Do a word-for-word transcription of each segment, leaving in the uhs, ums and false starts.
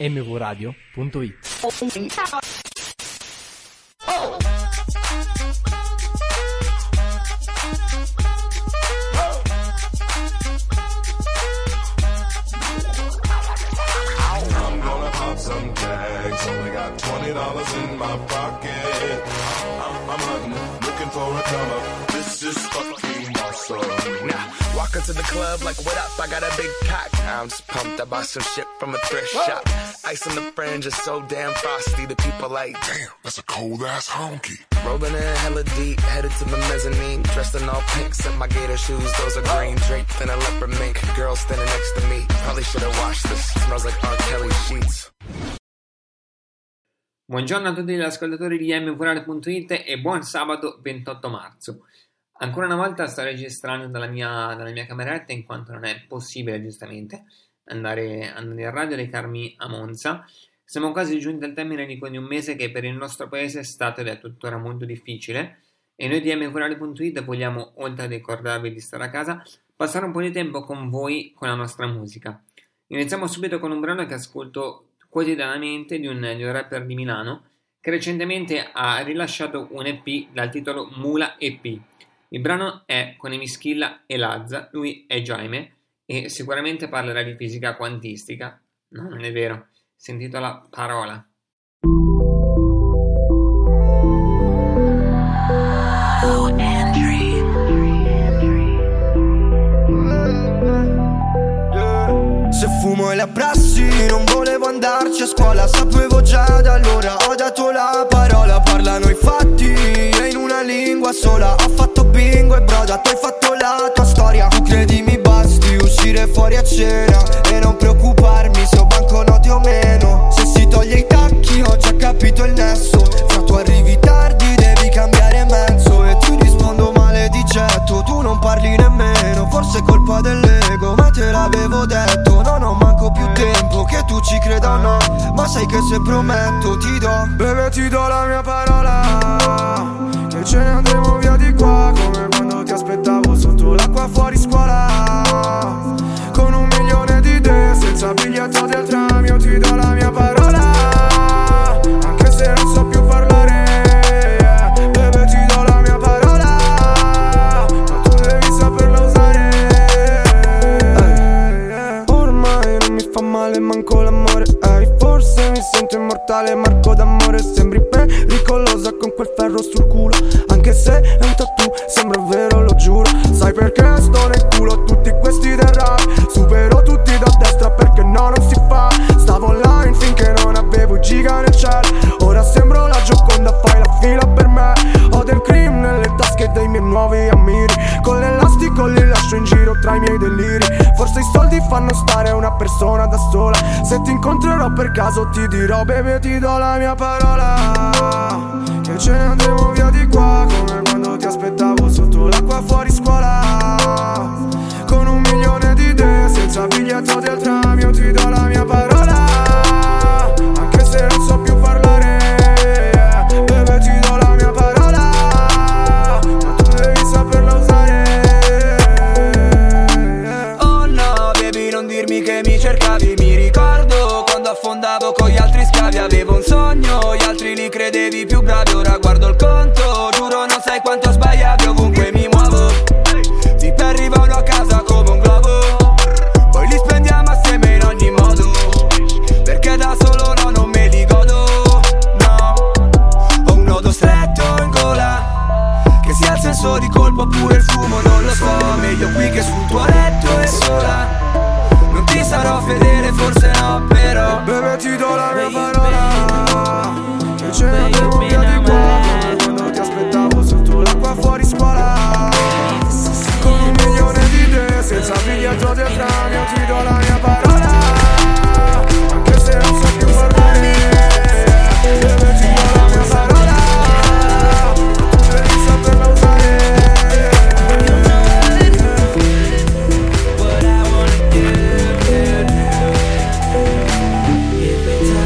emme vu radio punto it. Some tags, only got twenty dollars in my pocket. I'm, I'm hunting, looking for a come up. This is fucking awesome. Now, walk into the club like, what up? I got a big cock. I'm just pumped. I bought some shit from a thrift Whoa. shop. Ice on the fringe is so damn frosty. The people like, damn, that's a cold ass honky. Rolling in hella deep, headed to the mezzanine. Dressed in all pink, set my gator shoes. Those are green, draped in a leopard mink. Girl standing next to me. Probably should have washed this. Smells like R. Kelly sheets. Buongiorno a tutti gli ascoltatori di emme vu radio punto it e buon sabato ventotto marzo. Ancora una volta sto registrando dalla mia, dalla mia cameretta, in quanto non è possibile giustamente andare, andare a radio e recarmi a Monza. Siamo quasi giunti al termine di quindi un mese che per il nostro paese è stato ed è tuttora molto difficile, e noi di emme vu radio punto it vogliamo, oltre a ricordarvi di stare a casa, passare un po' di tempo con voi con la nostra musica. Iniziamo subito con un brano che ascolto quotidianamente di un, di un rapper di Milano che recentemente ha rilasciato un E P dal titolo Mula E P. Il brano è con Emischilla e Lazza, lui è Jaime e sicuramente parlerà di fisica quantistica. No, non è vero, si intitola Parola. Se fumo e la prassi, non volevo andarci a scuola, sapevo già da allora, ho dato la parola, parlano i fatti e in una lingua sola, ho fatto bingo e broda, tu hai fatto la tua storia, tu credi mi basti uscire fuori a cena e non preoccuparmi se ho banconote o meno, se si toglie i tacchi ho già capito il nesso, fra tu arrivi tardi devi cambiare mezzo e ti rispondo maledicetto, tu non parli nemmeno, forse è colpa dell'ego, ma te l'avevo detto. Non ho manco più tempo che tu ci creda o no, ma sai che se prometto ti do, bebe ti do la mia parola, che ce ne andremo via di qua, come quando ti aspettavo sotto l'acqua fuori scuola, con un milione di idee, senza biglietto del tram, io ti do la mia parola, anche se non so più parlare, yeah. Bebe ti do la mia parola, ma tu devi saperla usare. Fa male manco l'amore, ehi, forse mi sento immortale, Marco d'amore, sembri pericolosa con quel ferro sul culo, anche se è un tattoo, sembra vero, lo giuro, sai perché sto nel culo tutti questi del rap, supero tutti da destra perché no non si fa, stavo online finché non avevo giga nel cielo, ora sembro la Gioconda, fai la fila per me, ho del cream nelle tasche dei miei nuovi ammiri, con l'elastico li lascio in giro tra i miei deliri, forse i soldi fanno stare una persona da sola, se ti incontrerò per caso ti dirò bebe ti do la mia parola, che ce ne andremo via di qua, come quando ti aspettavo sotto l'acqua fuori scuola, con un milione di idee, senza biglietto del tram, io ti do la mia parola, anche se non so più parlare, yeah. Bebe ti do la mia parola, ma tu devi saperla usare, yeah. Oh no baby non dirmi che mi cercavi, mi ricordo quando affondavo con gli altri schiavi, avevo un sogno, gli altri li credevi più bravi, ora guardo il conto, giuro non sai quanto sbagliavi, ovunque mi muovo, tipi arrivano a casa come un globo, poi li spendiamo assieme in ogni modo, perché da solo no non me li godo, no, ho un nodo stretto in gola, che sia il senso di colpo oppure il fumo non lo so, meglio qui che sul tuo letto e sola, non ti sarò fedele forse no, però bebe ti do la mia parola, che ce ne andremo via di qua, come quando ti aspettavo sotto l'acqua fuori scuola, con un milione di idee, senza biglietto del tram, io ti do la mia parola, anche se non so più parlare, bebe ti do la mia parola, tu devi saperla usare. What I wanna do, do, do. If it's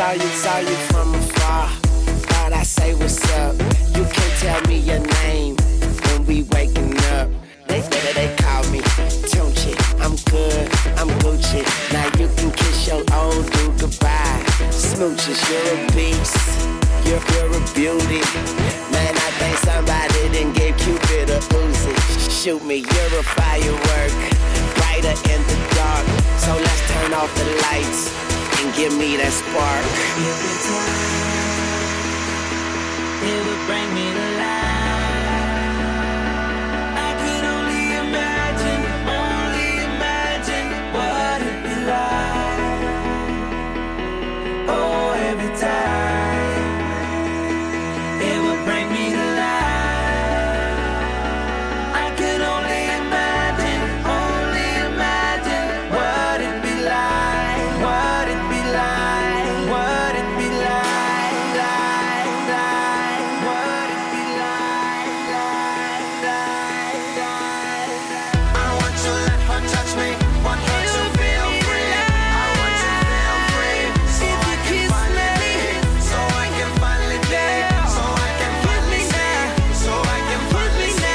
saw you, saw you from afar. Thought I say what's up. You can tell me your name when we waking up. They they, they call me Tunchi. I'm good, I'm Gucci. Now you can kiss your old dude goodbye. Smooches, you're a beast. You're, you're a beauty. Man, I think somebody done gave Cupid a Uzi. Shoot me, you're a firework. Brighter in the dark. So let's turn off the lights and give me that spark. Every time it would bring me to life. I could only imagine, only imagine what it'd be like. Oh, every time it would bring me to life. I could only imagine, only imagine what it'd be like, what it'd be like, what it'd be like, like, like, what it'd be like, like, like, like. I want you to let her touch me, want her to feel free. I want you to feel free, so I can finally be, so I can finally be, so I can finally see, so I can finally see.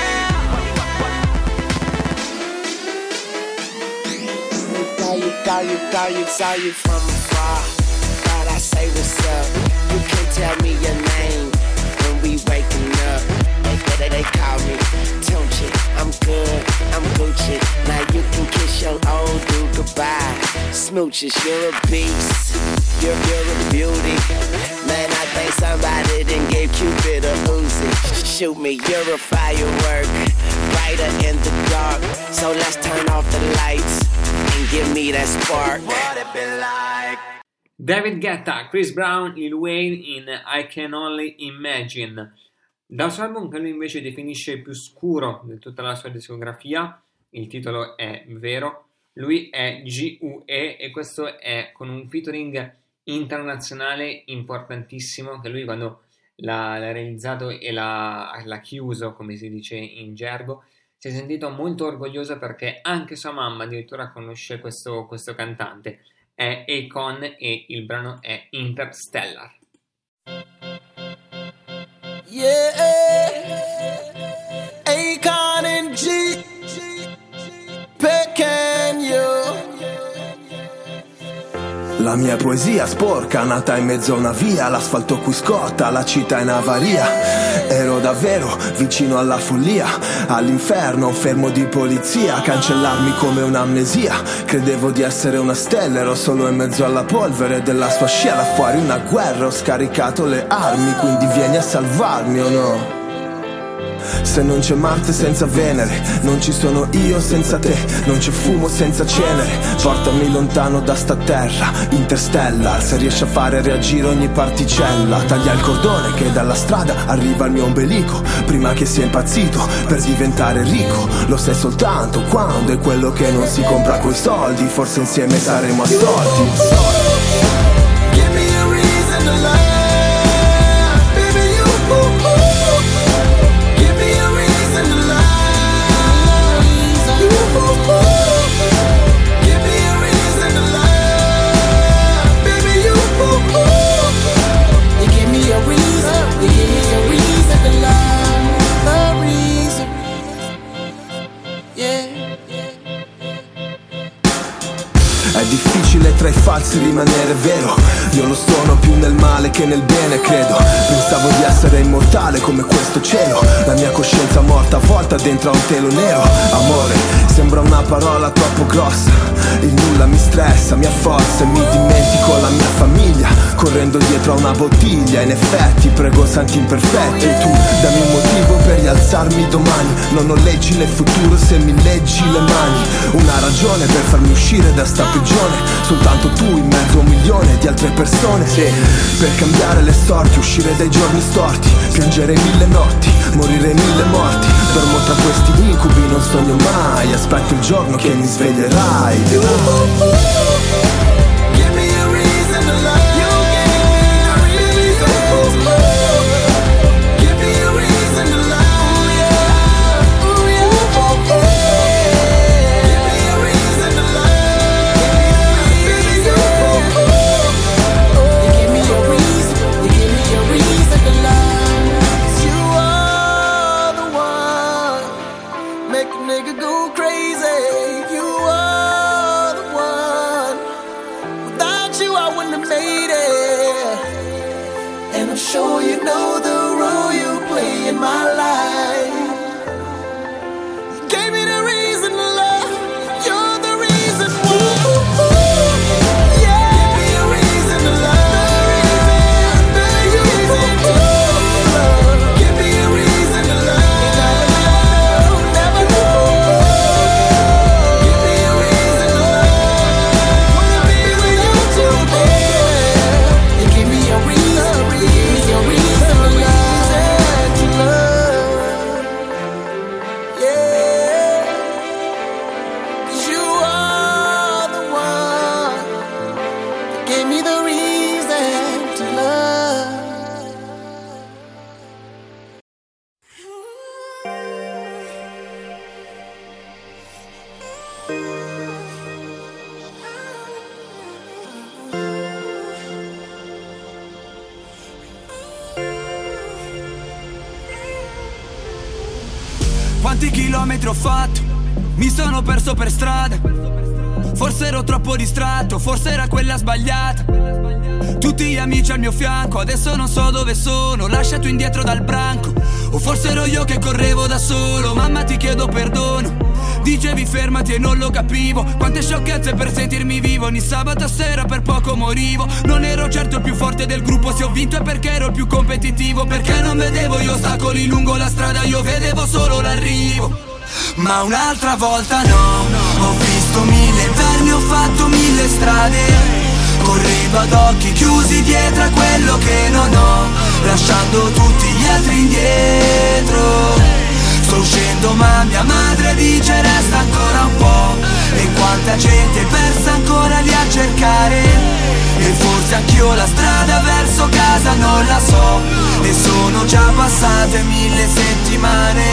Saw you, saw you, saw you, saw you from afar. Thought I say what's up. You can tell me your name when we waking up. They, they, they call me Tunchi. I'm good, I'm Gucci. Now you can kiss your old dude goodbye. Smooches, you're a beast. You're, you're a beauty. Man, I think somebody done gave Cupid a Uzi. Shoot me, you're a firework. Brighter in the dark. So let's turn off the lights and give me that spark. What it be like? David Guetta, Chris Brown, Lil Wayne in I Can Only Imagine. Dal suo album che lui invece definisce il più scuro di tutta la sua discografia, il titolo è vero, lui è G U E e questo è con un featuring internazionale importantissimo che lui quando l'ha, l'ha realizzato e l'ha, l'ha chiuso, come si dice in gergo, si è sentito molto orgoglioso perché anche sua mamma addirittura conosce questo, questo cantante. È Akon e il brano è Interstellar. Yeah, Akon and G, picking you. La mia poesia sporca, nata in mezzo a una via, l'asfalto qui scotta, la città in avaria. Ero davvero vicino alla follia, all'inferno, un fermo di polizia, cancellarmi come un'amnesia. Credevo di essere una stella, ero solo in mezzo alla polvere della sua scia. Là fuori una guerra, ho scaricato le armi, quindi vieni a salvarmi o no? Se non c'è Marte senza Venere, non ci sono io senza te, non c'è fumo senza cenere. Portami lontano da sta terra, Interstellar. Se riesci a fare reagire ogni particella, taglia il cordone che dalla strada arriva al mio ombelico, prima che sia impazzito per diventare ricco. Lo sai soltanto quando è quello che non si compra coi soldi, forse insieme saremo assolti. Give me a reason to love. È difficile tra i falsi rimanere vero. Io lo sono più nel male che nel bene, credo. Pensavo di essere immortale come questo cielo. La mia coscienza morta avvolta dentro a un telo nero. Amore, sembra una parola troppo grossa. Il nulla mi stressa, mi afforza e mi dimentico la mia famiglia, correndo dietro a una bottiglia. In effetti prego santi imperfetti. E tu dammi un motivo per rialzarmi domani. Non ho leggi né futuro se mi leggi le mani. Una ragione per farmi uscire da sta prigione. Soltanto tu in mezzo a un milione di altre persone, sì. Per cambiare le sorti, uscire dai giorni storti, piangere mille notti, morire mille morti. Dormo tra questi incubi, non sogno mai. Aspetto il giorno che mi sveglierai. Give me a reason to love. my life. You gave me the reason to love. You're the reason why. Yeah. Give me a reason to love. The reason to love. Give me a reason to love. Never know. Give me a reason to love. Wanna be with you today. And give me a reason, a reason, a reason to love, to love. Yeah. 'Cause you are the one that gave me the reason to love. Quanti chilometri ho fatto? Mi sono perso per strada. Forse ero troppo distratto, forse era quella sbagliata. Tutti gli amici al mio fianco, adesso non so dove sono, lasciato indietro dal branco. O forse ero io che correvo da solo. Mamma, ti chiedo perdono. Dicevi fermati e non lo capivo. Quante sciocchezze per sentirmi vivo. Ogni sabato sera per poco morivo. Non ero certo il più forte del gruppo. Se ho vinto è perché ero il più competitivo. Perché non vedevo gli ostacoli lungo la strada, io vedevo solo l'arrivo. Ma un'altra volta no, ho visto mille inverni, ho fatto mille strade. Correndo ad occhi chiusi dietro a quello che non ho, lasciando tutti gli altri indietro. Sto uscendo ma mia madre dice resta ancora un po'. E quanta gente è persa ancora lì a cercare. E forse anch'io la strada verso casa non la so. E sono già passate mille settimane,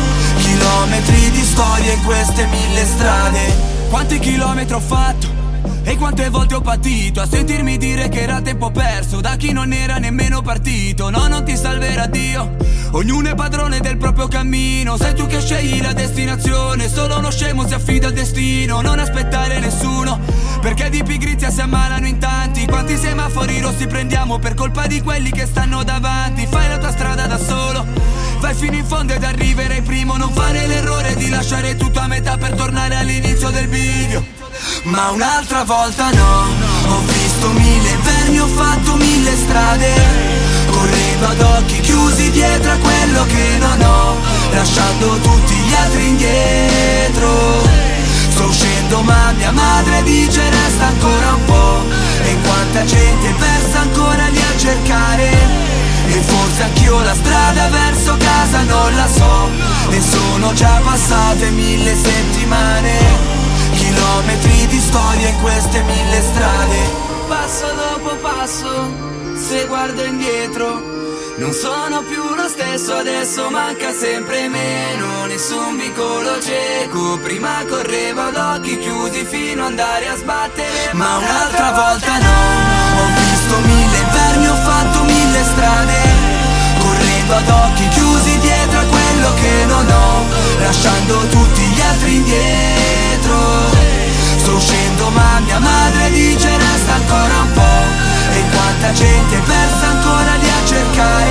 chilometri di storie in queste mille strade. Quanti chilometri ho fatto? E quante volte ho patito a sentirmi dire che era tempo perso da chi non era nemmeno partito. No, non ti salverà Dio, ognuno è padrone del proprio cammino. Sei tu che scegli la destinazione, solo uno scemo si affida al destino. Non aspettare nessuno, perché di pigrizia si ammalano in tanti. Quanti semafori rossi prendiamo per colpa di quelli che stanno davanti. Fai la tua strada da solo, vai fino in fondo ed arriverai primo. Non fare l'errore di lasciare tutto a metà per tornare all'inizio del bivio. Ma un'altra volta no, ho visto mille inverni, ho fatto mille strade. Correndo ad occhi chiusi dietro a quello che non ho, lasciando tutti gli altri indietro. Sto uscendo ma mia madre dice resta ancora un po'. E quanta gente è persa ancora lì a cercare. E forse anch'io la strada verso casa non la so. E sono già passate mille settimane, chilometri di storia in queste mille strade. Passo dopo passo, se guardo indietro, non sono più lo stesso, adesso manca sempre meno. Nessun vicolo cieco, prima correvo ad occhi chiusi fino ad andare a sbattere. Ma un'altra volta no, ho visto mille inverni, ho fatto mille strade. Correndo ad occhi chiusi dietro a quello che non ho, lasciando tutti gli altri indietro. Sto uscendo ma mia madre dice resta ancora un po'. E quanta gente è persa ancora lì a cercare.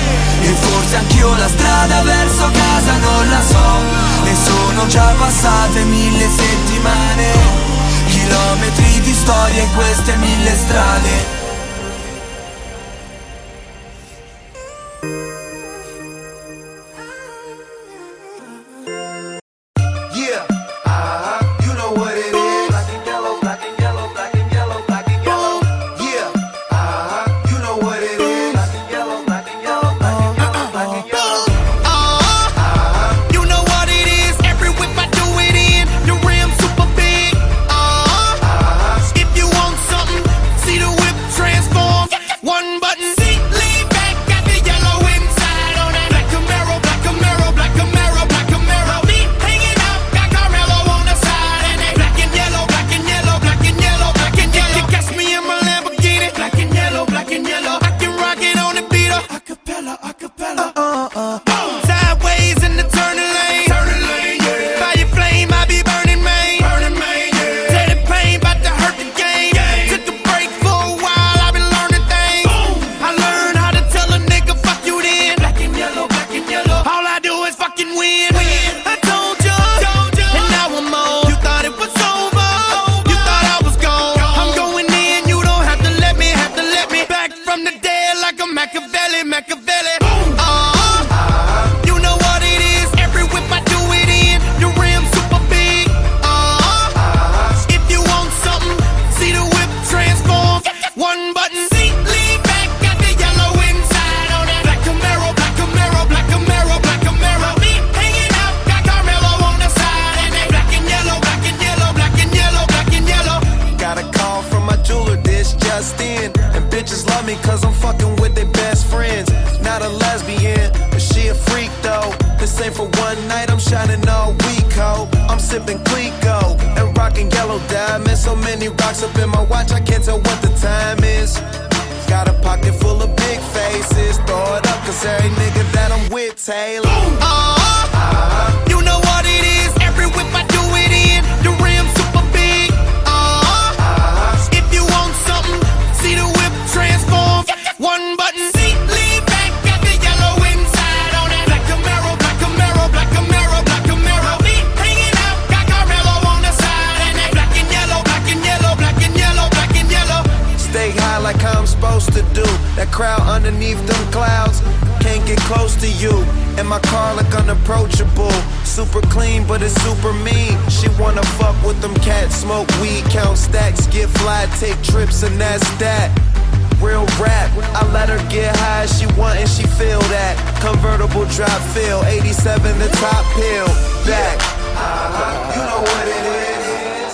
E forse anch'io la strada verso casa non la so. E sono già passate mille settimane, chilometri di storia in queste mille strade. If you want something, see the whip. here for one night, I'm shining all week, ho. I'm sipping Clico and rocking yellow diamonds. So many rocks up in my watch, I can't tell what the time is. Got a pocket full of big faces, throw it up, cause every nigga that I'm with, Taylor. Uh, uh, you know what it is, every whip I do it in, the rim super big. Uh, uh, if you want something, see the whip transform, one button. See, lean back, got the yellow inside on it. Black Camaro, black Camaro, black Camaro, black Camaro. Me hanging out, got Carmelo on the side, and they black and yellow, black and yellow, black and yellow, black and yellow. Stay high like I'm supposed to do. That crowd underneath them clouds can't get close to you. And my car look unapproachable. Super clean, but it's super mean. She wanna fuck with them cats, smoke weed, count stacks, get fly, take trips, and that's that. Real rap, I let her get high, she want and she feel that. Convertible drop feel, eighty-seven the top pill, back. Uh-huh. You know what it is.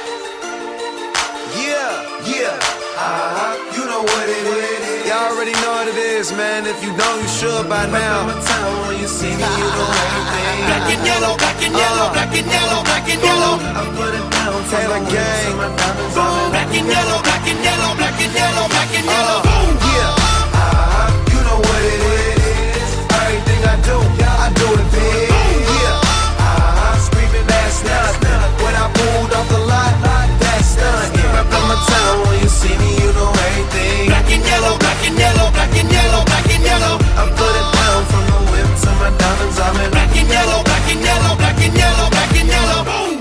Yeah, yeah. Uh-huh. You know what it is. Y'all already know what it is, man. If you know, you should by now. When you see me, you know everything. Black and yellow, black and yellow, black and yellow, black and yellow. I put it down, Taylor Gang. Black and yellow, black and yellow, black and yellow, black and yellow. Yeah, uh-huh. You know what it is. Everything I do, I do it big. Yeah, uh-huh. Screaming that's nothing. When I pulled off the lot, that's nothing. Rep on my town, when you see me, you know everything. Black and yellow, black and yellow, black and yellow, black and yellow. I put it down from the whip to my diamonds. I'm in black and yellow, black and yellow, black and yellow, black and yellow.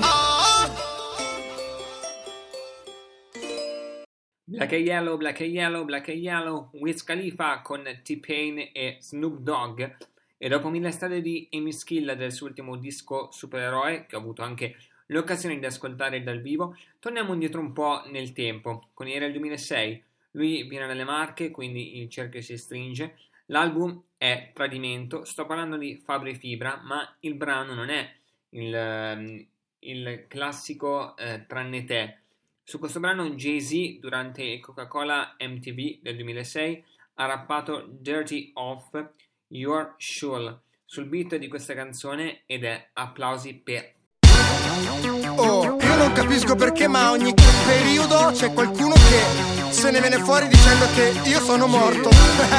Black and Yellow, Black and Yellow, Black and Yellow, Wiz Khalifa con T-Pain e Snoop Dogg. E dopo mille strade di Amy Skill del suo ultimo disco Supereroe, che ho avuto anche l'occasione di ascoltare dal vivo, torniamo indietro un po' nel tempo, con era il duemilasei. Lui viene dalle Marche, quindi il cerchio si stringe. L'album è Tradimento, sto parlando di Fabri Fibra, ma il brano non è il, il classico eh, Tranne te. Su questo brano Jay-Z, durante il Coca-Cola M T V del duemilasei, ha rappato Dirty Off You're Sure sul beat di questa canzone ed è applausi per... Oh, io non capisco perché, ma ogni periodo c'è qualcuno che se ne viene fuori dicendo che io sono morto.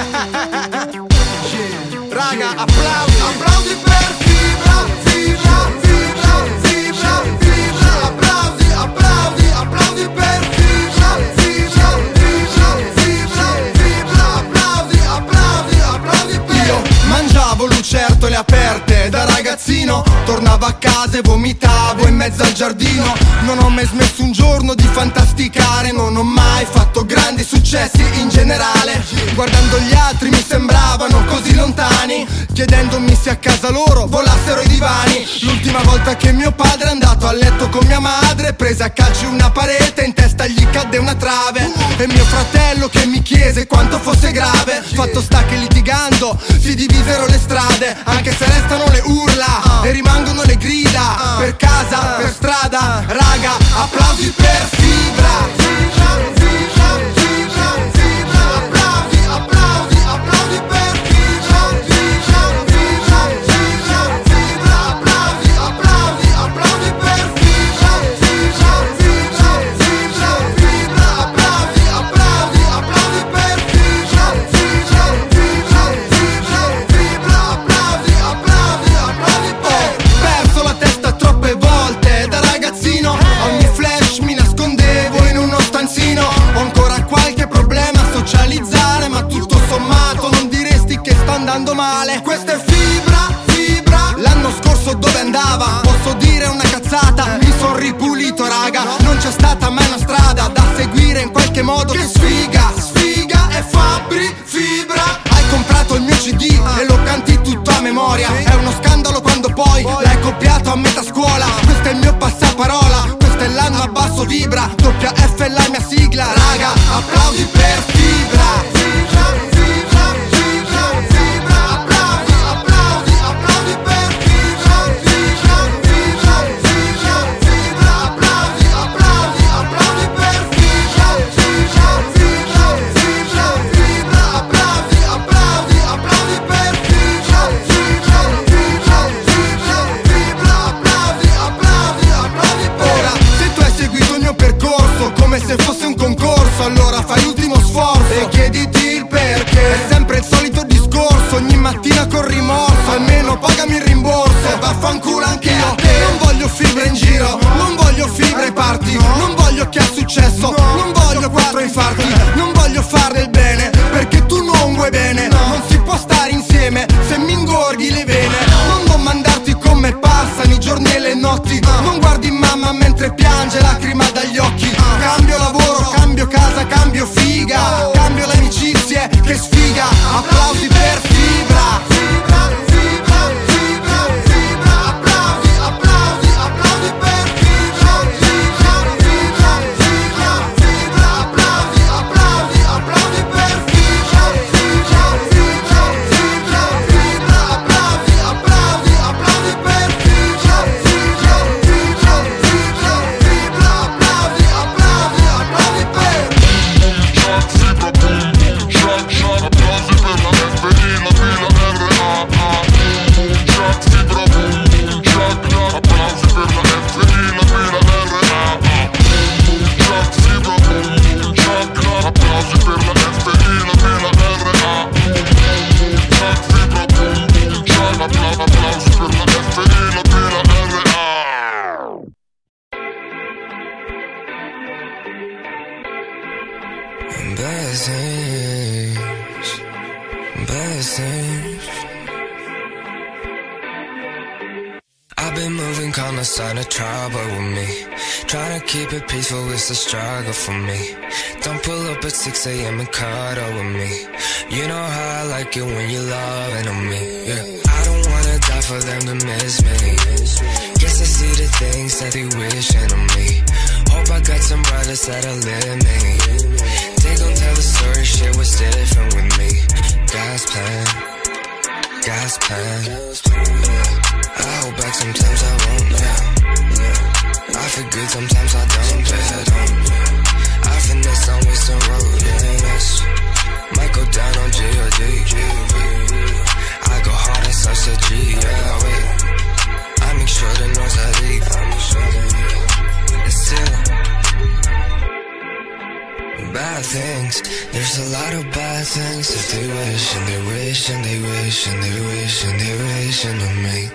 Raga, applausi, applausi per Fibra, Fibra, Fibra, Fibra, Fibra, applausi, applausi, applausi per Fibra, Fibra, Fibra, Fibra, Fibra, applausi, applausi, applausi per... Io mangiavo lucertole aperte da ragazzino, tornavo a casa e vomitavo in mezzo al giardino. Non ho mai smesso un giorno di fantasticare, non ho mai fatto grandi successi in generale. Guardando gli altri mi sembravano così lontani, chiedendomi se a casa loro volassero i divani. L'ultima volta che mio padre è andato a letto con mia madre, prese a calci una parete, in testa gli cadde una trave. E mio fratello che mi chiese quanto fosse grave. Fatto sta che litigando si divisero le strade, anche se restano le urla e rimangono le grida. Per casa, per strada, raga, applausi per Fibra, Fibra, Fibra, Fibra, Fibra, applausi, applausi, applausi per Fibra, Fibra, Fibra, Fibra, Fibra, applausi, applausi, applausi per Fibra, Fibra, Fibra, Fibra, Fibra, applausi, applausi, applausi per Fibra, Fibra, Fibra, Fibra, Fibra, applausi, applausi, applausi per... Perso la testa troppe volte da ragazzino, ogni flash mi nascondevo in uno stanzino. Ho ancora qualche problema a socializzare, ma tutto sommato non diresti che sta andando male. Questa è Fibra, Fibra. L'anno scorso dove andava? Posso dire una cazzata, mi son ripulito raga. Non c'è stata mai una strada da seguire in qualche modo. Che sfiga, sfiga è Fabri Fibra. Hai comprato il mio C D e lo canti tutto a memoria. È uno scandalo quando poi l'hai copiato a metà scuola. Questo è il mio passaparola, questo è l'anno a basso vibra. Doppia F è la mia sigla, raga, applausi per Fibra. Fibra, Fibra, Fibra, Fibra, applausi, applausi, applausi per Fibra, Fibra, Fibra, Fibra, Fibra, applausi, applausi, applausi per Fibra, Fibra, Fibra, Fibra, Fibra, applausi, applausi, applausi per Fibra, Fibra, Fibra, vaffanculo anch'io. Non voglio fibre in giro, non voglio fibre ai party, non voglio che ha successo, non voglio quattro infarti, non voglio fare il bene, perché tu non vuoi bene. Non si può stare insieme se mi ingorghi le vene. Non devo mandarti come passano i giorni e le notti. Non guardi mamma mentre piange, lacrima dagli occhi. Cambio lavoro, cambio casa, cambio figa, cambio le amicizie, che sfiga. Applausi per fibra. Fibra, fibra, fibra, fibra. Applausi, applausi, applausi per fibra. Fibra, fibra, fibra, fibra. Applausi, applausi, applausi per fibra. Fibra, fibra, fibra, fibra. Applausi, applausi, applausi per fibra. Fibra, fibra, fibra, fibra. Applausi, applausi, applausi per blessings, blessings. I've been moving calm, a sign of trouble with me. Trying to keep it peaceful, it's a struggle for me. Don't pull up at six a.m. and cuddle with me. You know how I like it when you're loving on me, yeah. I don't wanna die for them to miss me. Guess I see the things that they wishing on me. Hope I got some brothers that'll live me. They gon' tell the story, shit was different with me. God's plan, God's plan, yeah. I hold back sometimes I won't, yeah. I feel good sometimes I don't, yeah. I finesse, don't waste the road, yeah. Yes. Might go down on G O D, I go hard and such a G, yeah. Wait, I make sure the noise I leave, and still bad things, there's a lot of bad things that they wish and they wish and they wish and they wish and they wish on me.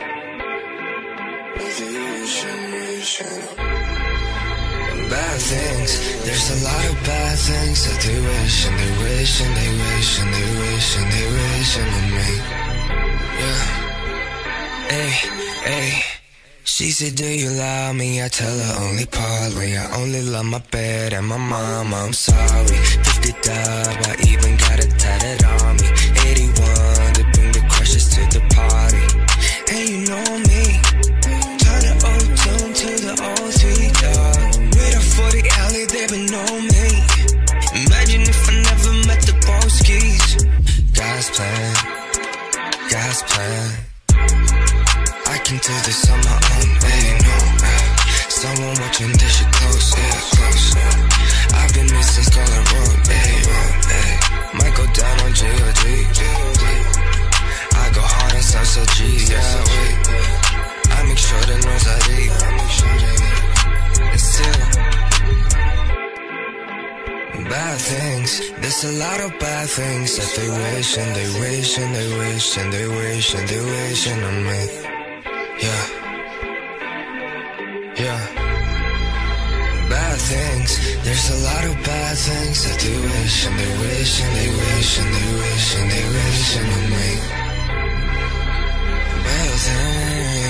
Bad things, there's a lot of bad things that they wish and they wish and they wish and they wish and they wish on me. Yeah. Hey, hey. She said, do you love me? I tell her only partly. I only love my bed and my mama, I'm sorry. Fifty dub, I even got it tatted on me. Eighty-one, to bring the crushes to the party. Hey, you know me. Turn the O-tune to the O three, dog. With a forty alley, they would know me. Imagine if I never met the Boskis. God's plan, God's plan. I can do this on my own, hey, no, uh, someone watching this shit close, yeah, close, yeah. I've been missing Scarlet Road, hey, road, hey. Might go down on G O D, I go hard and salsa G, yeah, wait. I make sure the noise I leave, and still bad things, there's a lot of bad things that they wish and they wish and they wish and they wish and they wish on me. Yeah, yeah. Bad things, there's a lot of bad things that they wish and they wish and they wish and they wish and they wish on me. Bad things.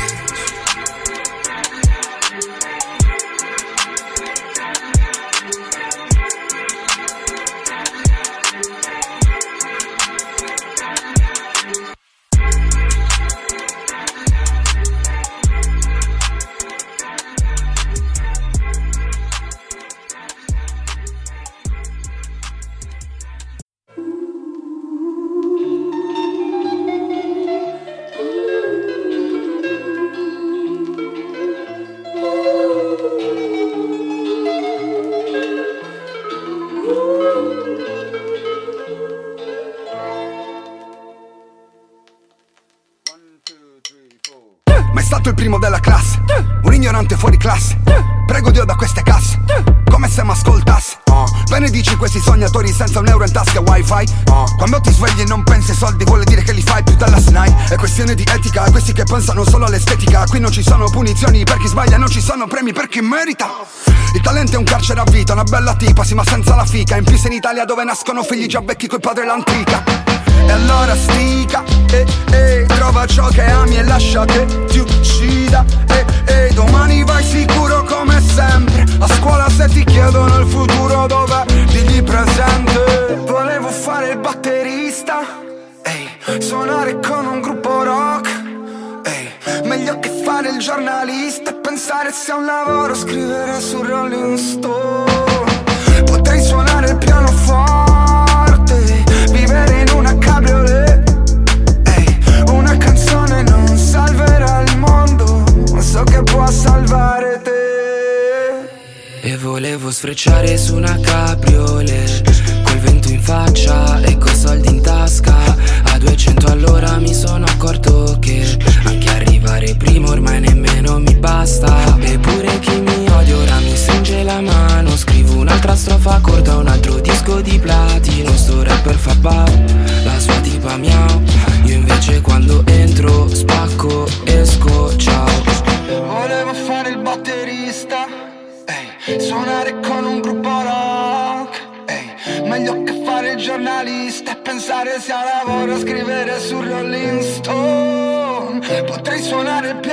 Il primo della classe, un ignorante fuori classe. Prego Dio da queste casse, come se m'ascoltasse. uh, benedici questi sognatori senza un euro in tasca wifi. uh, Quando ti svegli e non pensi ai soldi vuol dire che li fai più dalla S N A I. È questione di etica, questi che pensano solo all'estetica. Qui non ci sono punizioni per chi sbaglia, non ci sono premi per chi merita. Il talento è un carcere a vita, una bella tipa, sì ma senza la fica. In più sei in Italia dove nascono figli già vecchi coi padre l'antica. E allora stica, eh, eh, trova ciò che ami e lascia che ti uccida. Eh, eh, domani vai sicuro come sempre. A scuola se ti chiedono il futuro dov'è, digli presente. Volevo fare il batterista, ehi, suonare con un gruppo rock, ehi, meglio che fare il giornalista e pensare sia un lavoro scrivere su Rolling Stone. Potrei suonare il pianoforte, vivere in una cabriolet, ehi, una canzone non salverà il mondo, ma so che può salvare te. E volevo sfrecciare su una cabriolet, col vento in faccia e coi soldi in tasca. A duecento all'ora mi sono accorto che anche arrivare prima ormai nemmeno mi basta. Eppure chi mi odia ora mi stringe la mano. Scrivo un'altra strofa corta, un altro disco di platino. Sto rapper fa bab, la sua tipa miau. Io invece quando entro spacco, esco, ciao. Volevo fare il batterista, ehi, suonare con un gruppo rock, ehi, meglio che fare il giornalista e pensare sia lavoro scrivere su Rolling Stone. Potrei suonare il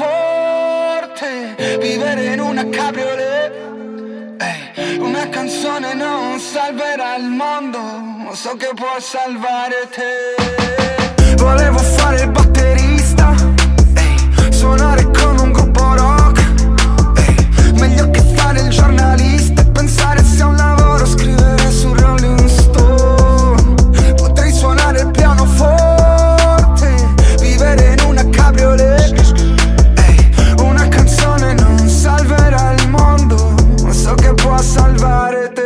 pianoforte, vivere in una cabriolet, ehi, una canzone non salverà il mondo, ma so che può salvare te. Volevo fare il batterista, ehi, suonare con un gruppo rock, ehi, meglio che fare il giornalista e pensare sia un lavoro scrivere su Rolling Stone. Potrei suonare il pianoforte, vivere in una cabriolet, ehi, una canzone non salverà il mondo, ma so che può salvare te.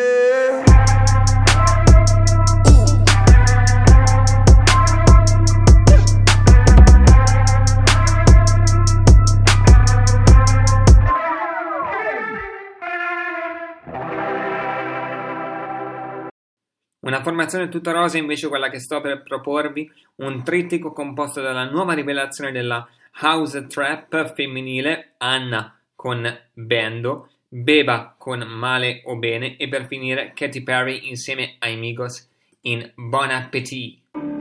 Una formazione tutta rosa invece quella che sto per proporvi, un trittico composto dalla nuova rivelazione della house trap femminile, Anna con Bendo, Beba con Male o Bene e per finire Katy Perry insieme ai Migos in Bon Appetit.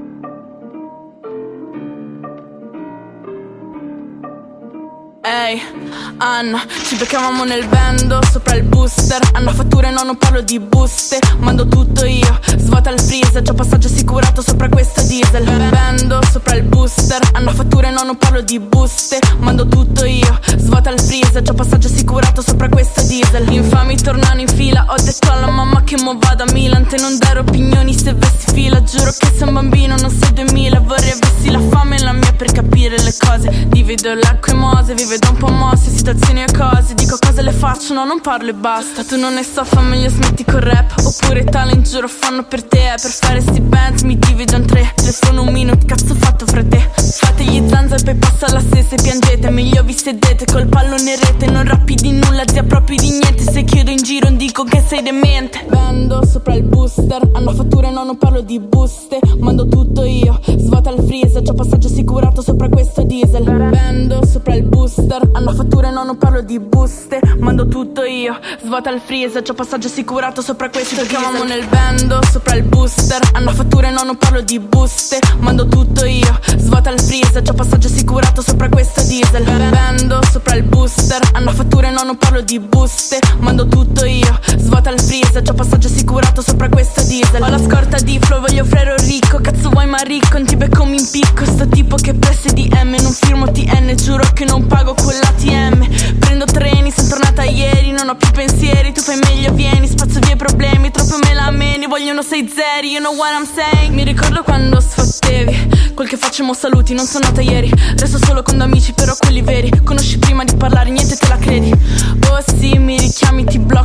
Ehi, hey, Anna, ci beccavamo nel bando, sopra il booster. Hanno fatture, no, non parlo di buste. Mando tutto io, svuota il freezer. Già passaggio assicurato sopra questo diesel. Bando, sopra il booster. Hanno fatture, no, non parlo di buste. Mando tutto io, svuota il freezer. Già passaggio assicurato sopra questo diesel. Infami tornano in fila, ho detto alla mamma che mo vado a Milan. Te non dare opinioni se vessi fila. Giuro che sei un bambino, non sei duemila. Vorrei avessi la fame e la mia per capire le cose. Divido l'acqua e mose, vive da un po' mosse, situazioni e cose. Dico cose le faccio, no, non parlo e basta. Tu non ne so, fa meglio smetti col rap. Oppure talent, giuro, fanno per te. Per fare sti bands mi divido in tre. Telefono un minuto, cazzo fatto fra te. Fate gli zanza e poi passa la stessa e piangete. Meglio vi sedete col pallone in rete. Non rappi di nulla, zia proprio di niente. Se chiudo in giro dico che sei demente. Bando sopra il booster. Hanno fatture, no, non parlo di buste. Mando tutto io, svuota il freezer. C'ho passaggio assicurato sopra questo diesel. Bando sopra il booster. Hanno fatture, no, non parlo di buste. Mando tutto io, svuota il freezer. C'ho passaggio assicurato sopra questo diesel. Ci chiamavamo nel bando sopra il booster. Hanno fatture, no, non parlo di buste. Mando tutto io, svuota il freezer. C'ho passaggio assicurato sopra questo diesel. Bando sopra il booster. Hanno fatture, no, non parlo di buste. Mando tutto io, svuota il freezer. C'ho passaggio assicurato sopra questo diesel. Ho la scorta di flow, voglio frero ricco. Cazzo vuoi ma ricco, non ti becco mi impicco. Sto tipo che presse D M, non firmo T N. Giuro che non pago con l'A T M. Prendo treni, sono tornata ieri. Non ho più pensieri, tu fai meglio vieni. Spazzo via i problemi, troppo me la meni. Vogliono sei zeri, you know what I'm saying. Mi ricordo quando sfottevi quel che facciamo saluti, non sono nata ieri. Resto solo con amici, però quelli veri. Conosci prima di parlare, niente te la credi. Oh sì, mi richiami, ti blocco.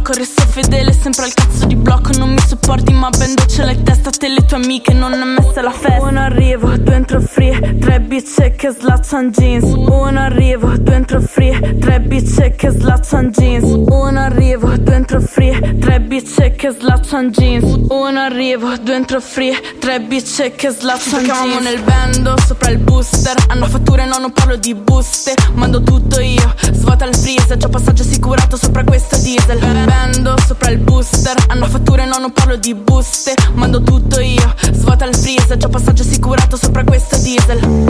gioco, resto fedele sempre al cazzo di blocco. Non mi sopporti ma ben dolce la testa, te le tue amiche non è messa la festa. Uno arrivo, due entro free, tre bice che slaccian jeans. Uno arrivo, due entro free, tre bice che slaccian jeans. Uno arrivo, due entro free, tre bice che slaccian jeans. Uno arrivo, due entro free, tre bice che slaccian jeans. Ci nel bando, sopra il booster. Hanno fatture, no, non parlo di buste. Mando tutto io, svuota il freezer. C'ho passaggio assicurato sopra questo diesel. Bando, sopra il booster. Hanno fatture, no, non parlo di buste. Mando tutto io, svuota il freezer. C'ho passaggio assicurato sopra questo diesel.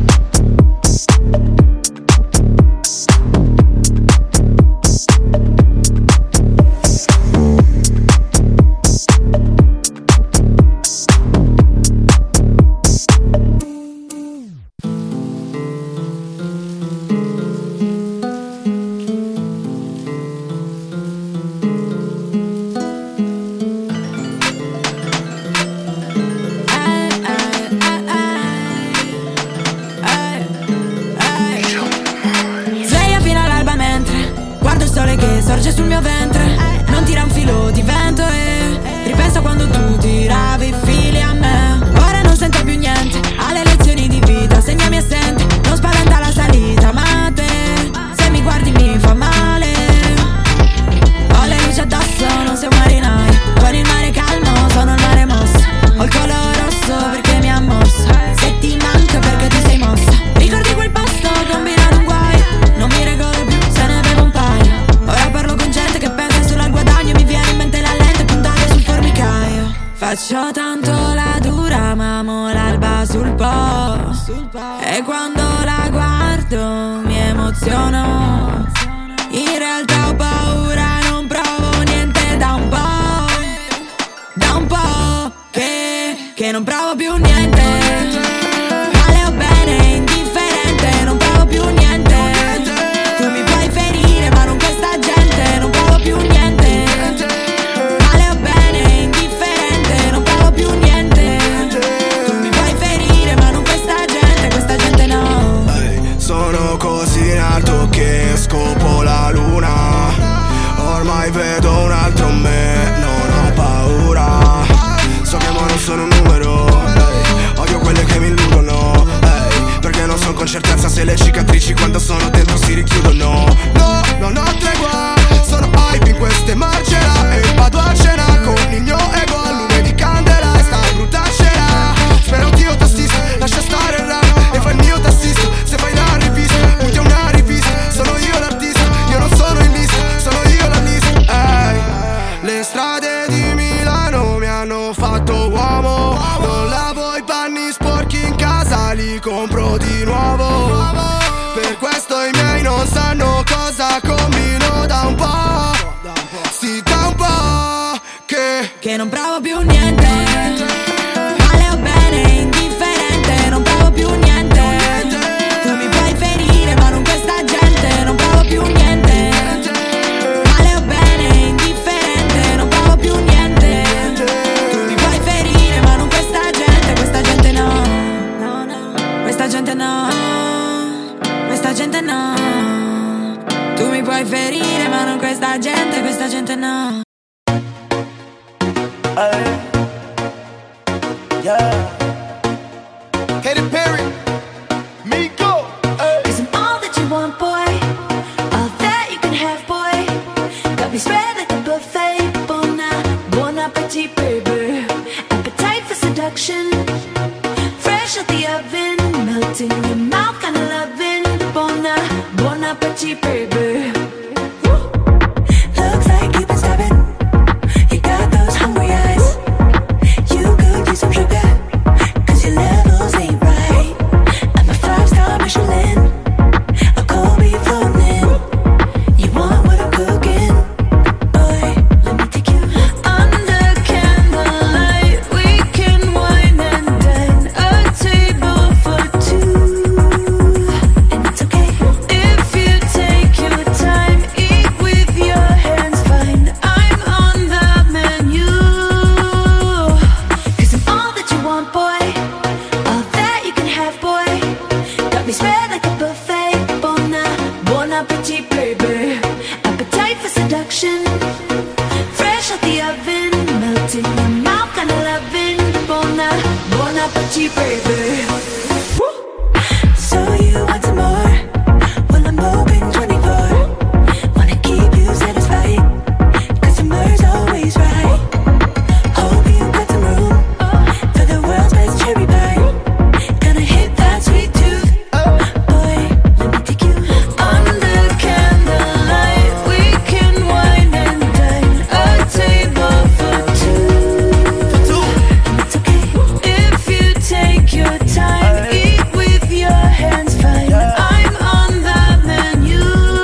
Sorge sul mio ventre, non tira un filo di vento e ripenso quando tu tiravi i fili a me. Ora non sento più niente, alle lezioni di vita segnami assente. Non spaventa la salita, ma te, se mi guardi mi fa male. Ho le luci addosso, non sei un marinaio. Con il mare calmo, sono il mare mosso. Ho il colore rosso perché mi ha mosso. Se ti manca perché ti sei mossa. Ricordi quel posto, combinato un guaio. Non mi regolo più, se ne bevo un paio. Ora parlo con gente che pensa solo al guadagno. Mi viene in mente la lente puntata sul formicaio. Faccio tanto la dura, ma amo l'alba sul po'. E quando la guardo mi emoziono. In realtà ho paura, non provo niente da un po'. Da un po' che, che non provo più niente. Male o bene, indifferente, non provo più niente. Tu mi puoi ferire ma non questa gente, non provo più niente. Male o bene, indifferente, non provo più niente. Tu mi puoi ferire ma non questa gente, questa gente no. Hey, sono così in alto che scopo la luna. Ormai vedo un altro me, non ho paura. So che ma non sono un numero, hey, odio quelle che mi illudono, hey, perché non so con certezza se le cicatrici quando sono dentro si richiudono. No, non ho tregua, sono hype in queste marcela. E vado a cena con il mio ego a lume di candela. E sta brutta scena, spero Dio tassista, lascia stare il rap e fai il mio tassista. Se fai la rivista, punti a una rivista. Sono io l'artista, io non sono in lista, sono io la lista, hey. Le strade di Milano mi hanno fatto uomo. Non lavo i panni sporchi in casa, li compro di nuovo. Per questo i miei non sanno cosa combino da un po'. Sì, da un po' che, che non provo più niente. Male o bene, indifferente, non provo più niente. Tu mi puoi ferire ma non questa gente, non provo più niente. Male o bene, indifferente, non provo più niente. Tu mi puoi ferire ma non questa gente, questa gente no. Questa gente no. Questa gente no. Tu mi puoi ferire ma non questa gente, questa gente no. hey. Yeah. Katy Perry, Miko, hey. Cause I'm all that you want, boy. All that you can have, boy. Got me spread like a buffet. Bon, bon appetit, baby. Appetite for seduction. Fresh out the oven. Melting in your mouth, kinda loving. Bon, bon appetit, baby. Woo. Looks like you've been stabbing. You got those hungry eyes. You could use some sugar. Cause your levels ain't right. I'm a five-star Michelin. A cold beef floating. You want what I'm cooking? Boy, let me take you under candlelight. We can wine and dine. A table for two. And it's okay if you take your time. Eat with your hands, fine. I'm on the menu. Cause I'm all that you want, boy. All that you can have, boy. Got me spread like a buffet. Bon, bon appetit, baby. Appetite for seduction. baby. So you want some more? Well, I'm open twenty-four. Wanna keep you satisfied, cause summer's always right. Hope you got some room for the world's best cherry pie. Gonna hit that sweet tooth, boy, let me take you under candlelight. We can wine and dine, a table for two. It's okay if you take your time, eat with your hands fine. I'm on the menu,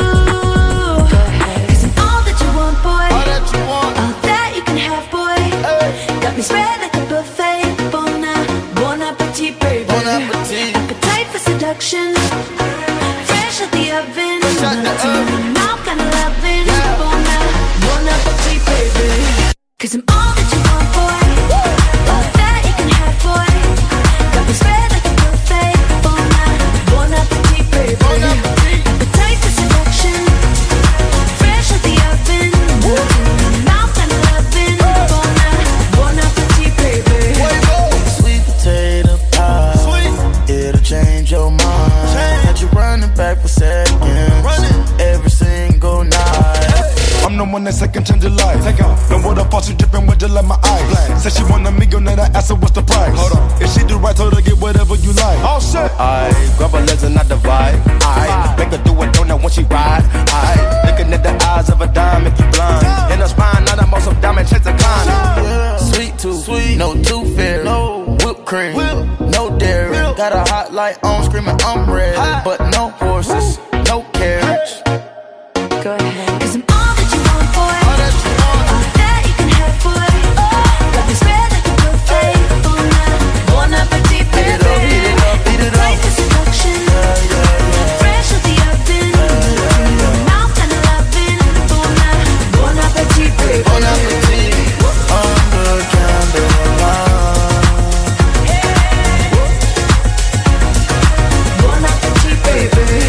cause I'm all that you want, boy, all that you can have, boy. Got me spread like a buffet. Bon, a- bon appetit, baby. Appetite for seduction, fresh out the oven. Mouth kinda loving. Bon, a- bon appetit, baby. Cause I'm all that you want, boy, all that you can have, boy. Got me spread like a buffet. Bon, a- bon appetit, baby. Appetite for seduction, fresh out the oven. Mouth kinda loving. Bon, a- bon appetit, baby. Sweet potato pie, it'll change your mind. Had you running back for seconds every single night. I'm the one that second change your life. Take off. Know what a faucet dripping with just like my eyes. Said she want a millionaire, I asked her what's the price. Hold on. If she do right, told her get whatever you like. Oh shit. I grab her legs and I divide. I make her do a donut when she ride. I looking at the eyes of a dime, make you blind. In her spine, not the most of diamond chase a climb. Yeah. Sweet tooth, sweet, no tooth fairy, no whipped cream, Whip. no dairy. Whip. Got a hot light on, screaming I'm ready, hot. But no horses, no carriage. Go ahead. Cause I'm all that you want, boy, all that you can have, boy. Got me spread like a buffet. Bon, a- bon appetit, baby. Appetite for seduction, fresh out the oven. Mouth kinda loving. Bon, a- bon appetit, baby. Bon appetit, under candlelight. Bon appetit, baby.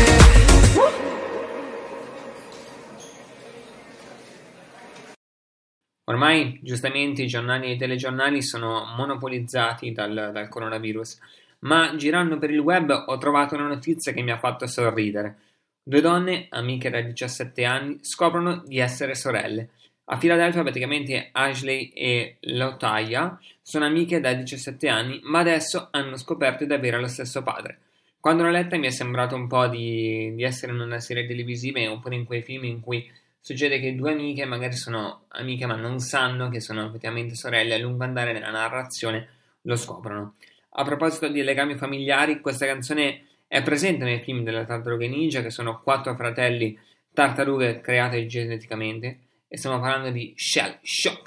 Ormai, giustamente, i giornali e i telegiornali sono monopolizzati dal, dal coronavirus, ma girando per il web ho trovato una notizia che mi ha fatto sorridere. Due donne, amiche da diciassette anni, scoprono di essere sorelle. A Filadelfia, praticamente, Ashley e Latoya sono amiche da diciassette anni, ma adesso hanno scoperto di avere lo stesso padre. Quando l'ho letta mi è sembrato un po' di, di essere in una serie televisiva oppure in quei film in cui succede che due amiche magari sono amiche ma non sanno che sono effettivamente sorelle, a lungo andare nella narrazione lo scoprono. A proposito di legami familiari, questa canzone è presente nei film delle Tartarughe Ninja, che sono quattro fratelli tartarughe create geneticamente, e stiamo parlando di Shell Shocked.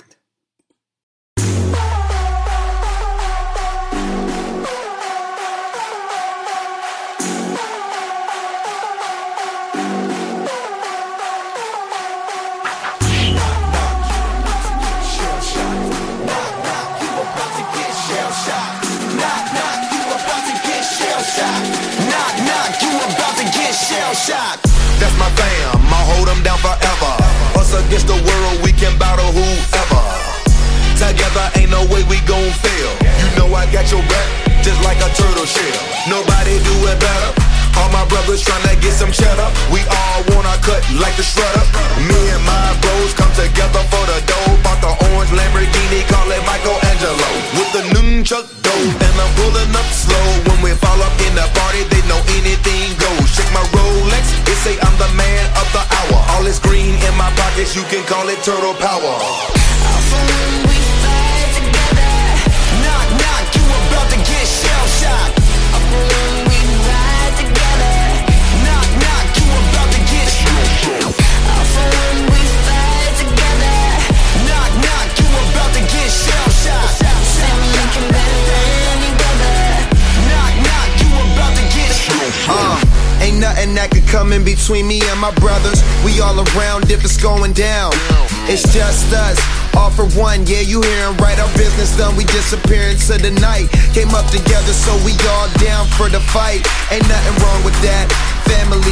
That's my fam, I'll hold them down forever. Us against the world, we can battle whoever. Together ain't no way we gon' fail. You know I got your back, just like a turtle shell. Nobody do it better. All my brothers tryna get some cheddar. We all wanna cut like the shredder. Me and my bros come together for the dough. Bought the orange Lamborghini, call it Michelangelo. With the nunchuck dough, and I'm pulling up slow. When we fall up in the party, they know anything goes. Shake my Rolex, they say I'm the man of the hour. All this green in my pockets, you can call it turtle power. When we fight together, knock knock, you about to get shell shocked. When we ride together, knock knock, you about to get shell shocked. When we fight together, knock knock, you about to get shell shocked. Say we looking better than together, knock knock, you about to get shell shocked. Uh, ain't nothing that could come in between me and my brothers. We all around if it's going down. It's just us. All for one, yeah, you hearin' right. Our business done, we disappear into the night. Came up together, so we all down for the fight. Ain't nothing wrong with that. Family ain't nothing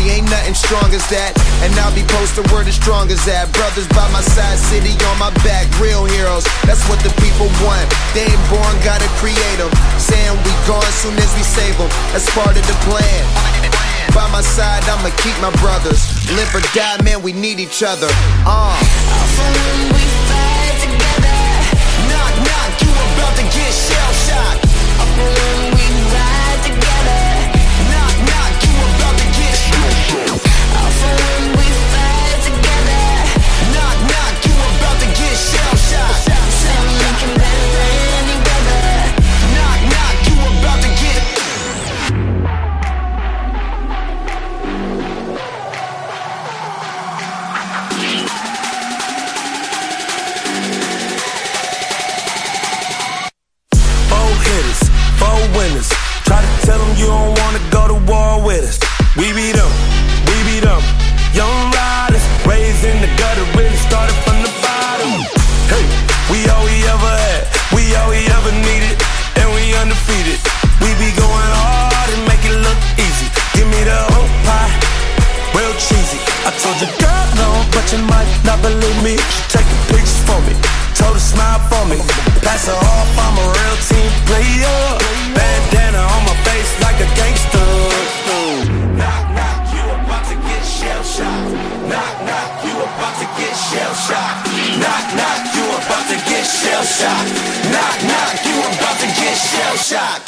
nothing strong as that. And I'll be posting word as strong as that. Brothers by my side, city on my back, real heroes. That's what the people want. They ain't born, gotta create them. Saying we gone soon as we save them. That's part of the plan. By my side, I'ma keep my brothers. Live or die, man, we need each other. Uh. For when we fight together, knock, knock, you about to get shell-shocked. For when we ride together, knock, knock, you about to get shell-shocked. For when we fight together, knock, knock, you about to get shell-shocked. Say we can better any weather, knock, knock, you about to get. Winners. Try to tell them you don't wanna go to war with us. We beat them, we beat them. Young riders, raised in the gutter, really started from the bottom. Hey, we all we ever had, we all we ever needed, and we undefeated. We be going hard and make it look easy. Give me the whole pie, real cheesy. I told you, girl, no, but you might not believe me. She taking pictures for me, told her smile for me. Pass her off, I'm a real team player. Bandana on my face like a gangster. Knock, knock, you about to get shell-shocked. Knock, knock, you about to get shell-shocked. Knock, knock, you about to get shell-shocked. Knock, knock, you about to get shell-shocked.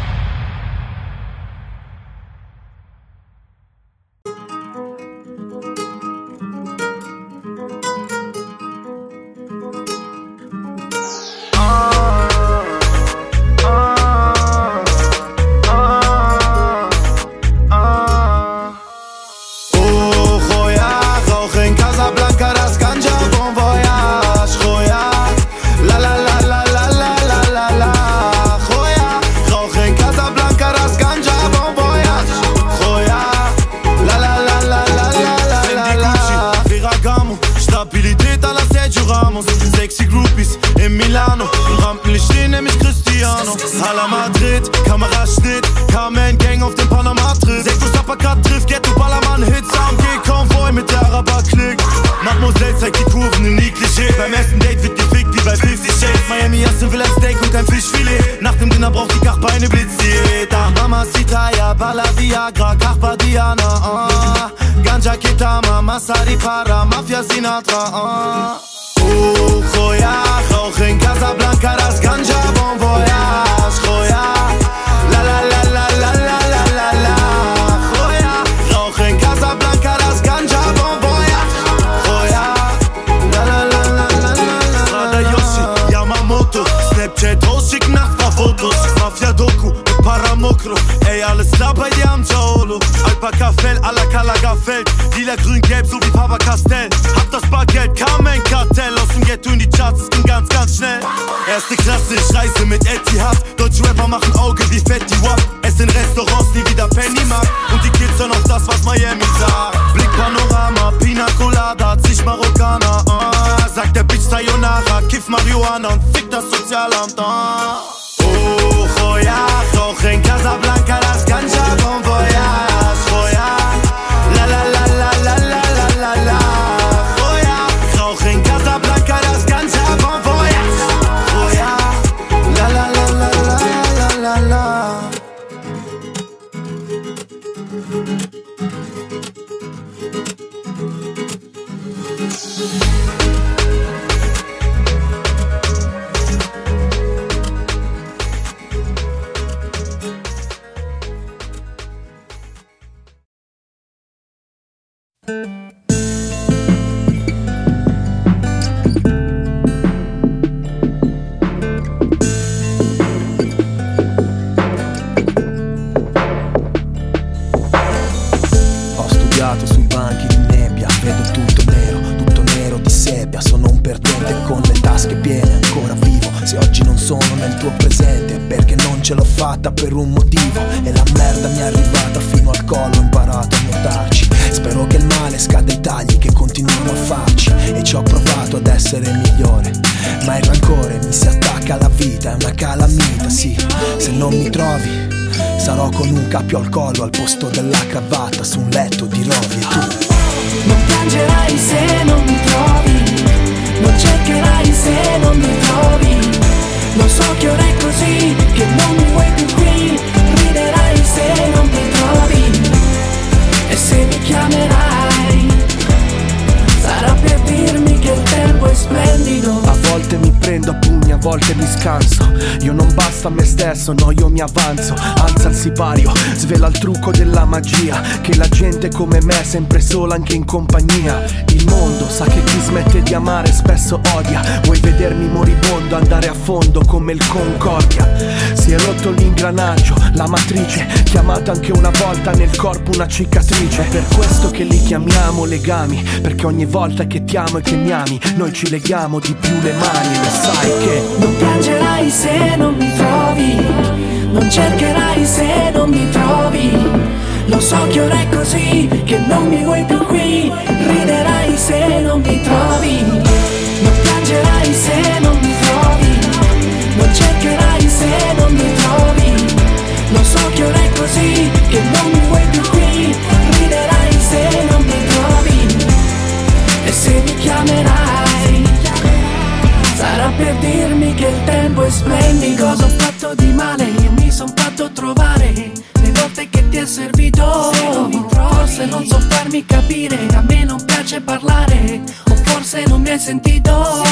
Sexy Groupies in Milano, im Rampenlicht stehen nämlich Cristiano. Hala Madrid, Kameraschnitt, Carmen Gang auf dem Panama-Trip. Sechs Uppercut trifft, Ghetto Ballermann Hits, A M G-Konvoi mit der Araber-Klick. Mademoiselle zeigt die Kurven im Klischee. Beim ersten Date wird gefickt wie bei Fifty Shades. Miami Yassin will ein Steak und kein Fischfilet. Nach dem Dinner braucht die Kachba eine Blitzdiät. Mamacita, ja, Bala Viagra, Kachba Diana, uh. Ganja Ketama, Masari Para, Mafia Sinatra, uh. Oh, Joya, rauch in Casablanca, das Ganja, bon voyage, Joya. La la la la la la la la la, Joya. Rauch in Casablanca, das Ganja, bon voyage, Joya. La la la la la la la. Rada Yoshi, Yamamoto, Snapchat, rausschick Nachbarfotos, Mafia-Doku mit Paramokro. Ey, alles klar bei dir am Jaolo. Alpaka-Fell, à la Kalagafeld. Lila, grün, gelb, so wie Papa Castell. Hab das Bargeld, kam ein Kartell. Aus dem Ghetto in die Charts, es ging ganz, ganz schnell. Erste Klasse, ich reise mit Etihad. Deutsche Rapper machen Auge wie Fetty Wap. Es in Restaurants, nie wieder Pennymarkt. Und die Kids hören auf das, was Miami sagt. Blick Panorama, Pina Colada, zig Marokkaner, uh. Sagt der Bitch Sayonara, kiff Marihuana und fick das Sozialamt, uh. Oh, Joya, rauch in Casablanca, das Ganja, bon voyage, Joya. La la la la la la la la la, Joya. Rauch in Casablanca, das Ganja, bon voyage, Joya. La la la la la la la la. Ho studiato sui banchi di nebbia, vedo tutto nero, tutto nero di sebbia. Sono un perdente con le tasche piene, ancora vivo. Se oggi non sono nel tuo presente è perché non ce l'ho fatta per un motivo. E la merda mi è arrivata fino al collo, ho imparato a nuotarci. Spero che il male scada i tagli che continuiamo a farci. E ci ho provato ad essere migliore, ma il rancore mi si attacca alla vita, è una calamita. volta sì. Se non mi trovi, sarò con un cappio al collo al posto della cravatta su un letto di rovi. E tu non piangerai se non mi trovi, non cercherai se non mi trovi. Lo so che ora è così, che non mi vuoi più qui. Riderai se non mi trovi, e se mi chiamerai sarà per dirmi che il tempo è splendido. A volte mi prendo a pugni, a volte mi scanso. Io non basta a me stesso, no, io mi avanzo. Alza il sipario, svela il trucco della magia, che la gente come me è sempre sola anche in compagnia. Il mondo sa che chi smette di amare spesso odia. Vuoi vedermi moribondo, andare a fondo come il Concordia. Si è rotto l'ingranaggio, la matrice, chiamata anche una volta nel corpo una cicatrice. È per questo che li chiamiamo legami, perché ogni volta che ti amo e che mi ami, noi ci leghiamo di più le mani. E sai che non piangerai se non mi trovi, non cercherai se non mi trovi. Lo so che ora è così, che non mi vuoi più qui. Riderai se non mi trovi, non piangerai se non mi trovi, non cercherai se non mi trovi. Lo so che ora è così, che non mi vuoi più qui. Riderai se non mi trovi, e se mi chiamerai sarà per dirmi che il tempo è splendido. Cosa ho fatto di male? Io mi son fatto trovare le volte che ti è servito. Forse non so farmi capire, a me non piace parlare, o forse non mi hai sentito.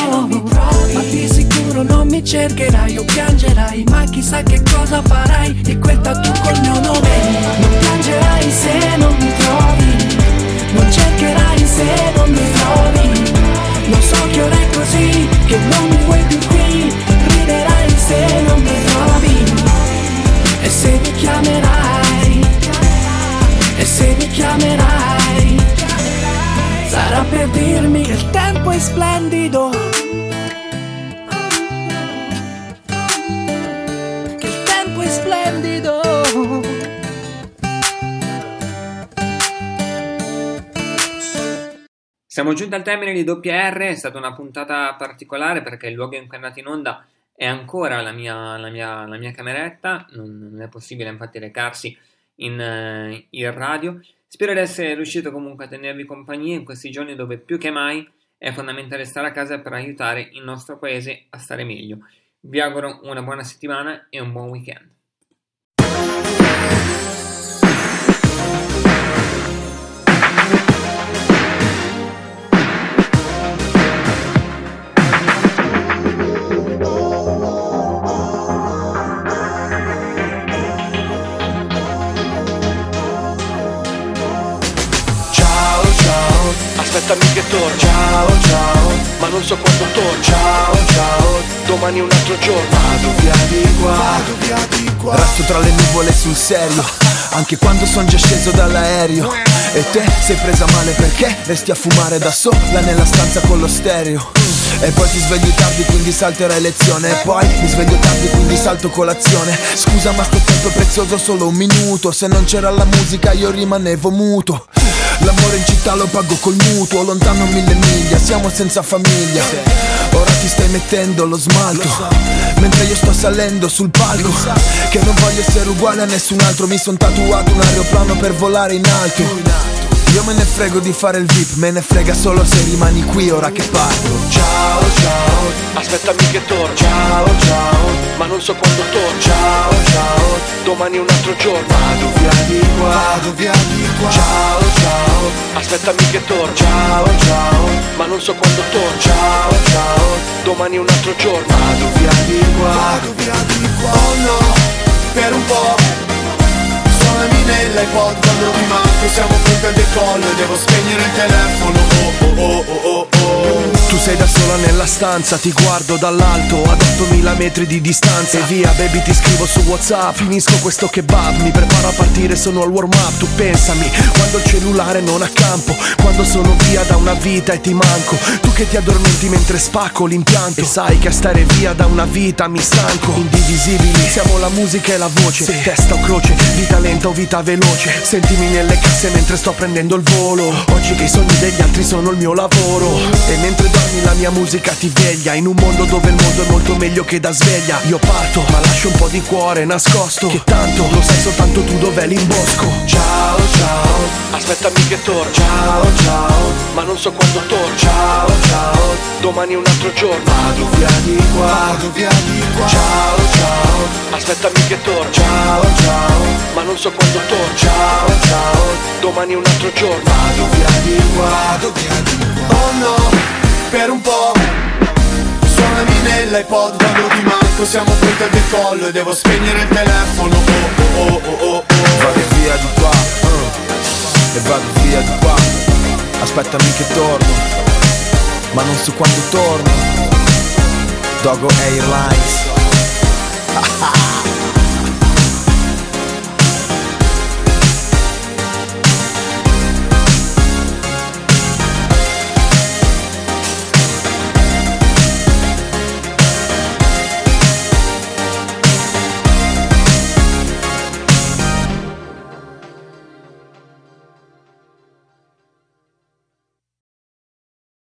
Ma di sicuro non mi cercherai o piangerai, ma chissà che cosa farai di quel tattoo col mio nome. Non piangerai se non mi trovi, non cercherai se non mi trovi. Lo so che ora è così, che non mi vuoi più qui. Riderai se non mi trovi, e se mi chiamerai, e se mi chiamerai sarà per dirmi che il tempo è splendido, che il tempo è splendido. Siamo giunti al termine di doppia R, è stata una puntata particolare perché il luogo in cui è andato in onda è ancora la mia, la mia, la mia cameretta, non, non è possibile infatti recarsi in, in radio. Spero di essere riuscito comunque a tenervi compagnia in questi giorni dove più che mai è fondamentale stare a casa per aiutare il nostro paese a stare meglio. Vi auguro una buona settimana e un buon weekend. Aspettami che torno, ciao ciao, ma non so quando torno, ciao ciao, domani un altro giorno, vado via di qua, vado via di qua. Resto tra le nuvole sul serio, anche quando son già sceso dall'aereo. E te sei presa male perché resti a fumare da sola nella stanza con lo stereo. E poi ti svegli tardi quindi salterai lezione. E poi mi sveglio tardi quindi salto colazione. Scusa ma sto tempo è prezioso, solo un minuto. Se non c'era la musica io rimanevo muto. L'amore in città lo pago col mutuo, lontano mille miglia, siamo senza famiglia. Ora ti stai mettendo lo smalto, mentre io sto salendo sul palco. Che non voglio essere uguale a nessun altro, mi son tatuato un aeroplano per volare in alto. Io me ne frego di fare il V I P, me ne frega solo se rimani qui ora che parto. Ciao ciao, aspettami che torno. Ciao ciao, ma non so quando torno. Ciao ciao, domani un altro giorno. Vado via di qua, vado via di qua. Ciao ciao, aspettami che torno. Ciao ciao, ma non so quando torno. Ciao ciao, domani un altro giorno. Vado via di qua, vado via di qua. Oh no, per un po' suonami nell'iPod quando mi manco. Siamo pronti al decollo e devo spegnere il telefono. Oh oh oh oh oh oh. Tu sei da sola nella stanza, ti guardo dall'alto ad ottomila metri di distanza. E via baby ti scrivo su WhatsApp, finisco questo kebab, mi preparo a partire, sono al warm up. Tu pensami, quando il cellulare non ha campo, quando sono via da una vita e ti manco. Tu che ti addormenti mentre spacco l'impianto. E sai che a stare via da una vita mi stanco. Indivisibili, siamo la musica e la voce, sì. Testa o croce, vita lenta o vita veloce. Sentimi nelle casse mentre sto prendendo il volo. Oggi che i sogni degli altri sono il mio lavoro. E mentre dormi la mia musica ti veglia. In un mondo dove il mondo è molto meglio che da sveglia. Io parto ma lascio un po' di cuore nascosto, che tanto lo sai soltanto tu dov'è l'imbosco. Ciao ciao, aspettami che torno. Ciao ciao, ma non so quando torno. Ciao ciao, domani è un altro giorno. Vado via di qua, vado via di qua. Ciao ciao, aspettami che torno. Ciao ciao, ma non so quando torno. Ciao ciao, domani è un altro giorno. Vado via di qua, vado via di qua. Oh no, per un po' suonami nell'iPod quando ti manco. Siamo pronti al decollo e devo spegnere il telefono. Oh oh oh oh oh. Vado via di qua, uh, e vado via di qua. Aspettami che torno, ma non so quando torno. Dogo Airlines.